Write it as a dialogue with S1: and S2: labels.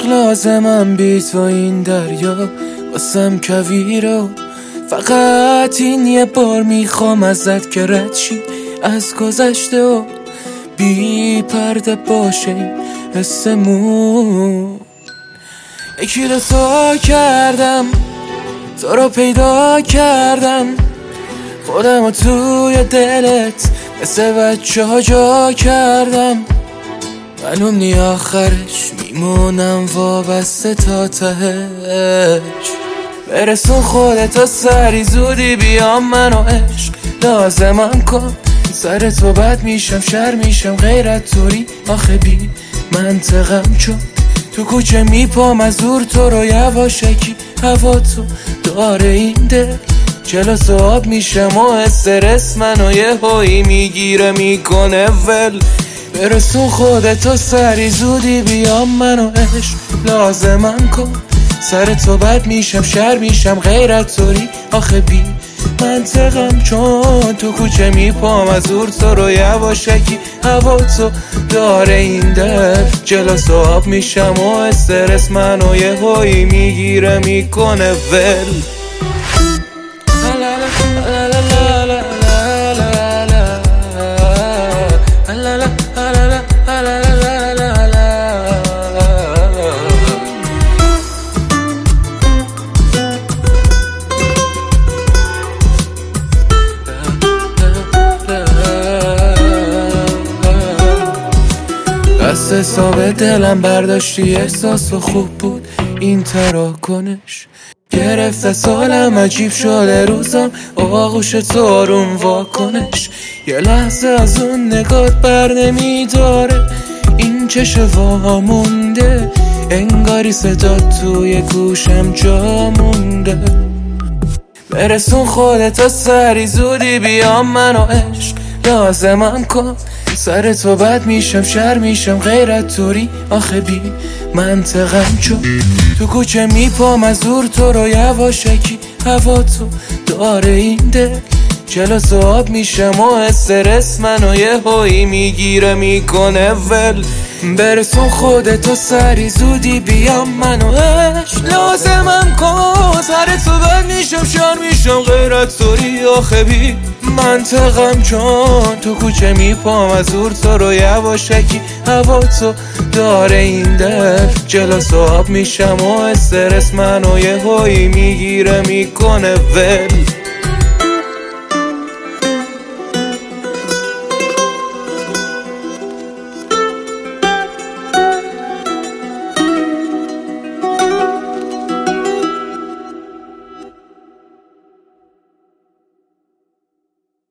S1: عشق لازمم بی تو این دریا واسم کویرو، فقط این یه بار میخوام ازت که رد شی از گذشته و بی پرده باشه حسمون. یکی رو تا کردم، تو رو پیدا کردم، خودم رو توی دلت مثل بچه ها جا کردم. معلوم نی آخرش میمونم وابسته تا تهش. برسون خودتا سری زودی بیام منو عشق لازمم کن. سر تو بد میشم شر میشم غیرت توری آخه بی منطقم، چون تو کوچه میپام از دور تو رو یواشکی هوا تو داره این دل. جلوس و آب میشم و استرس منو یه هایی میگیره میکنه ول. برسون خودتو سری زودی بیام منو عشق لازمم کن. سر تو بد میشم شر میشم غیرت توری آخه بی منطقم، چون تو کوچه میپام از دور تو رو یواشکی هوا تو داره این دل. جلوس و آب میشم و استرس منو یه هایی میگیره میکنه ول. دست حساب دلم برداشتی احساس و خوب بود این تراکنش. گرفته سالم عجیب شده روزم آغوش تو آروم واکنش. یه لحظه از اون نگات بر نمیداره این چش وامونده، انگاری صدا توی گوشم جا مونده. برسون خودتا سری زودی بیام منو عشق لازمم کن. سر تو بد میشم شر میشم غیرت توری آخه بی منطقم، چون تو کوچه میپام از دور تو رو یواشکی هوا تو داره این دل. جلوس و آب میشم و استرس منو یه هایی میگیره میکنه ول. برسون خودتو سری زودی بیام منو عشق لازمم کن. سر تو بد میشم شر میشم غیرت توری آخه بی منطقم، چون تو کوچه میپام از دور تو رو یواشکی هوا تو داره این دل. جلوس و آب میشم و استرس منو یه هایی میگیره میکنه ول.